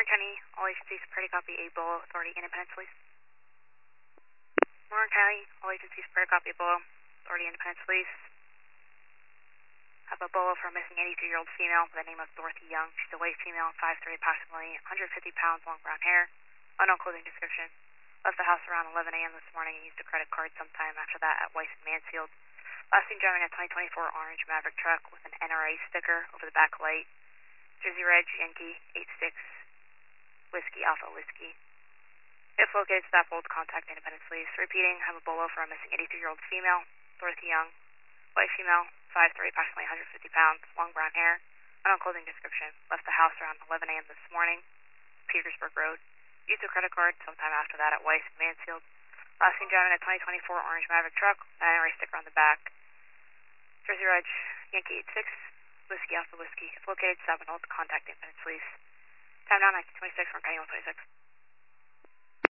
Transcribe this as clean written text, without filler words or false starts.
Warren County, all agencies, pretty copy, a Bolo, Authority, Independence Police. Warren County, all agencies, pretty copy, a Bolo, Authority, Independence Police. Have a Bolo for a missing 83-year-old female by the name of Dorothy Young. She's a white female, 5'3", approximately 150 pounds, long brown hair, unknown clothing description. Left the house around 11 a.m. this morning and used a credit card sometime after that at Weiss and Mansfield. Last seen driving a 2024 orange Maverick truck with an NRA sticker over the back light. Jersey Reg, Yankee, 86, Whiskey, Alpha Whiskey. If located, staff holds contact Independence Police. Repeating, have a Bolo for a missing 83-year-old female, Dorothy Young. White female, 5'3", approximately 150 pounds, long brown hair, unknown clothing description. Left the house around 11 a.m. this morning, Petersburg Road. Used a credit card sometime after that at Weiss and Mansfield. Last seen driving a 2024 orange Maverick truck with an NRA sticker on the back. Jersey Reg, Yankee 86, Whiskey Alpha Whiskey. If located, staff and hold contact Independence Police. Time now 1926, Warren County 126.